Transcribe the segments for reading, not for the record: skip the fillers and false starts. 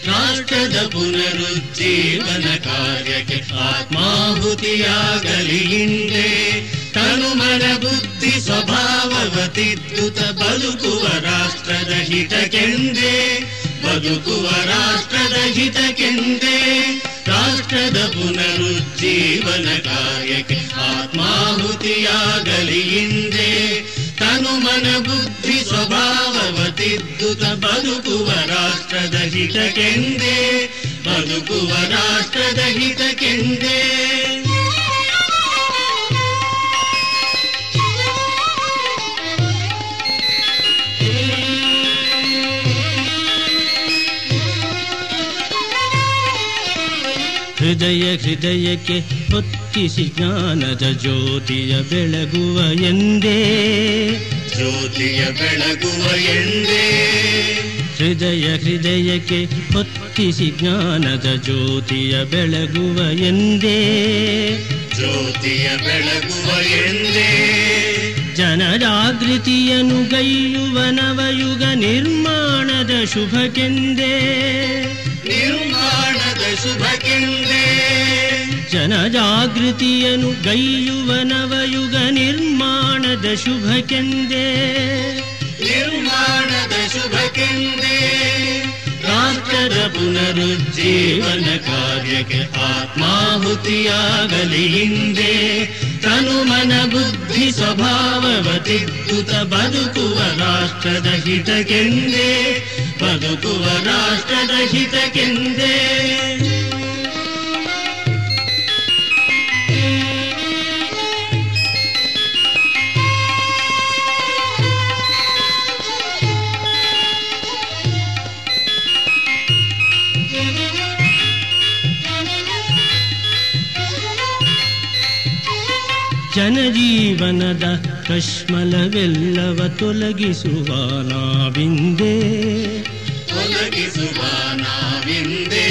ರಾಷ್ಟ್ರದ ಪುನರುಜ್ಜೀವನ ಕಾರ್ಯಕ್ಕೆ ಆತ್ಮಾಹುತಿಯಾಗಲಿ ಹಿಂದೆ. ತನುಮನ ಬುದ್ಧಿ ಸ್ವಭಾವವ ತಿದ್ದುತ ಬದುಕುವ ರಾಷ್ಟ್ರದ ಹಿತಕ್ಕೆಂದೇ, ಬದುಕುವ ರಾಷ್ಟ್ರದ ಹಿತಕ್ಕೆಂದೇ. ರಾಷ್ಟ್ರದ ಪುನರುಜ್ಜೀವನ ಕಾರ್ಯಕ್ಕೆ ಆತ್ಮಾಹುತಿಯಾಗಲಿ ಹಿಂದೆ. ತನುಮನ ಬುದ್ಧಿ ಸ್ವಭಾವವ ತಿದ್ದುತ ಬದುಕುವ ರಾಷ್ಟ್ರದ ಹಿತಕ್ಕೆಂದೇ, ಬದುಕುವ ರಾಷ್ಟ್ರದ ಹಿತಕ್ಕೆಂದೇ. ಹೃದಯ ಹೃದಯಕ್ಕೆ ಹೊತ್ತಿಸಿ ಜ್ಞಾನದ ಜ್ಯೋತಿಯ ಬೆಳಗುವ ಎಂದೇ, ಜ್ಯೋತಿಯ ಬೆಳಗುವ ಎಂದೇ. ಹೃದಯ ಹೃದಯಕ್ಕೆ ಹೊತ್ತಿಸಿ ಜ್ಞಾನದ ಜ್ಯೋತಿಯ ಬೆಳಗುವ ಎಂದೇ, ಜ್ಯೋತಿಯ ಬೆಳಗುವ ಎಂದೇ. ಜನಜಾಗೃತಿಯನ್ನು ಗೈಯುವ ನವಯುಗ ನಿರ್ಮಾಣದ ಶುಭಕ್ಕೆಂದೇ, ನಿರ್ಮಾಣದ ಶುಭಕ್ಕೆಂದೇ. ಜನಜಾಗೃತಿಯನ್ನು ಗೈಯುವ ನವಯುಗ ನಿರ್ಮಾಣದ ಶುಭಕ್ಕೆಂದೇ, ನಿರ್ಮಾಣದ ಶುಭಕ್ಕೆಂದೇ. ರಾಷ್ಟ್ರದ ಪುನರುಜ್ಜೀವನ ಕಾರ್ಯಕ್ಕೆ ಆತ್ಮಾಹುತಿಯಾಗಲಿ ಹಿಂದೆ. ತನುಮನ ಬುದ್ಧಿ ಸ್ವಭಾವವ ತಿದ್ದುತ ಬದುಕುವ ರಾಷ್ಟ್ರದ ಹಿತಕ್ಕೆಂದೇ, ಬದುಕುವ ರಾಷ್ಟ್ರದ ಹಿತಕ್ಕೆಂದೇ. ಜನಜೀವನದ ಕಶ್ಮಲವೆಲ್ಲವ ತೊಲಗಿಸುವ ನಾವಿಂದೇ, ತೊಲಗಿಸುವ ನಾವಿಂದೇ.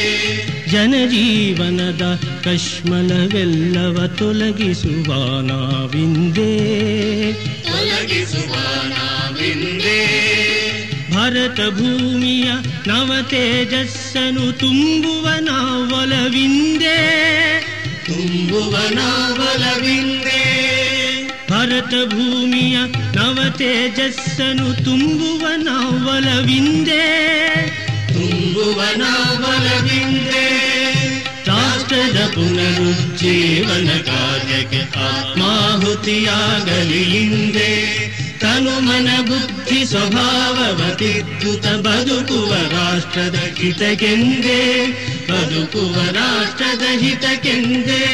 ಜನಜೀವನದ ಕಶ್ಮಲವೆಲ್ಲವ ತೊಲಗಿಸುವ ನಾವಿಂದೇ, ತೊಲಗಿಸುವ ನಾವಿಂದೇ. ಭರತ ಭೂಮಿಯ ನವ ತೇಜಸ್ಸನ್ನು ತುಂಬುವ ನಾವೊಲವಿಂದೇ, ತುಂಬುವ ನಾವೊಲವಿಂದೇ. ಭರತ ಭೂಮಿಯ ನವ ತೇಜಸ್ಸನ್ನು ತುಂಬುವ ನಾವೊಲವಿಂದೇ, ತುಂಬುವ ನಾವೊಲವಿಂದೇ. ರಾಷ್ಟ್ರದ ಪುನರುಜ್ಜೀವನ ಕಾರ್ಯಕ್ಕೆ ಆತ್ಮಾಹುತಿಯಾಗಲಿ ಹಿಂದೆ. ತನುಮನ ಬುದ್ಧಿ ಸ್ವಭಾವವ ತಿದ್ದುತ ಬದುಕುವ ರಾಷ್ಟ್ರದ ಹಿತಕ್ಕೆಂದೇ, ಬದುಕುವ ರಾಷ್ಟ್ರದ ಹಿತಕ್ಕೆಂದೇ.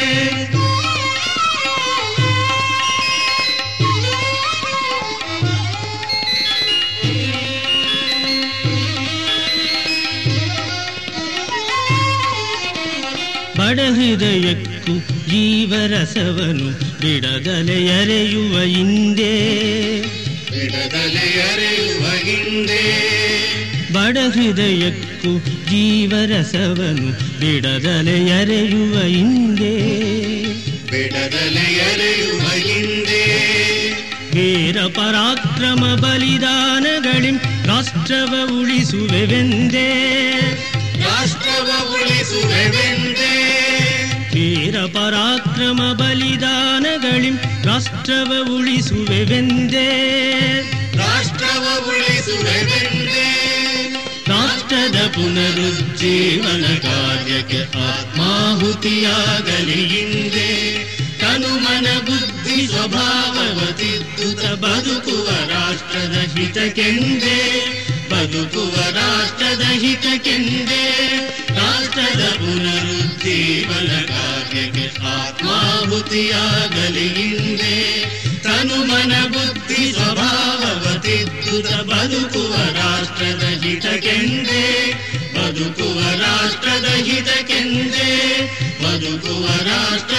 ಬಡ ಹೃದಯಕ್ಕೂ ಜೀವರಸವನು ಬಿಡದಲೆ ಎರೆಯುವ ಹಿಂದೆ, ಬಿಡದಲೆ ಎರೆಯುವ ಹಿಂದೆ. ಬಡ ಹೃದಯಕ್ಕೂ ಜೀವರಸವನು ಬಿಡದಲೆ ಎರೆಯುವ ಹಿಂದೆ, ಬಿಡದಲೆ ಎರೆಯುವ ಹಿಂದೆ. ವೀರ ಪರಾಕ್ರಮ ಬಲಿದಾನಗಳಿಂ ರಾಷ್ಟ್ರವ ಉಳಿಸುವೆವೆಂದೇ, ರಾಷ್ಟ್ರವ ಉಳಿಸುವೆವೆಂದೇ. ವೀರ ಪರಾಕ್ರಮ ಬಲಿದಾನಗಳಿಂ ರಾಷ್ಟ್ರವ ಉಳಿಸುವೆವೆಂದೇ, ರಾಷ್ಟ್ರವ ಉಳಿಸುವೆವೆಂದೇ. ರಾಷ್ಟ್ರದ ಪುನರುಜ್ಜೀವನ ಕಾರ್ಯಕ್ಕೆ ಆತ್ಮಾಹುತಿಯಾಗಲಿ ಹಿಂದೆ. ತನುಮನ ಬುದ್ಧಿ ಸ್ವಭಾವವ ತಿದ್ದುತ ಬದುಕುವ ರಾಷ್ಟ್ರದ ಹಿತಕ್ಕೆಂದೇ, ಬದುಕುವ ರಾಷ್ಟ್ರದ ಹಿತಕ್ಕೆಂದೇ. ರಾಷ್ಟ್ರದ ಪುನರುಜ್ಜೀವನ ಕಾರ್ಯಕ್ಕೆ ಆತ್ಮಾಹುತಿಯಾಗಲಿ ಹಿಂದೆ. ತನುಮನ ಬುದ್ಧಿ ಸ್ವಭಾವವ ತಿದ್ದುತ ಬದುಕುವ ರಾಷ್ಟ್ರದ ಹಿತಕ್ಕೆಂದೇ, ಬದುಕುವ ರಾಷ್ಟ್ರದ ಹಿತಕ್ಕೆಂದೇ, ಬದುಕುವ ರಾಷ್ಟ್ರ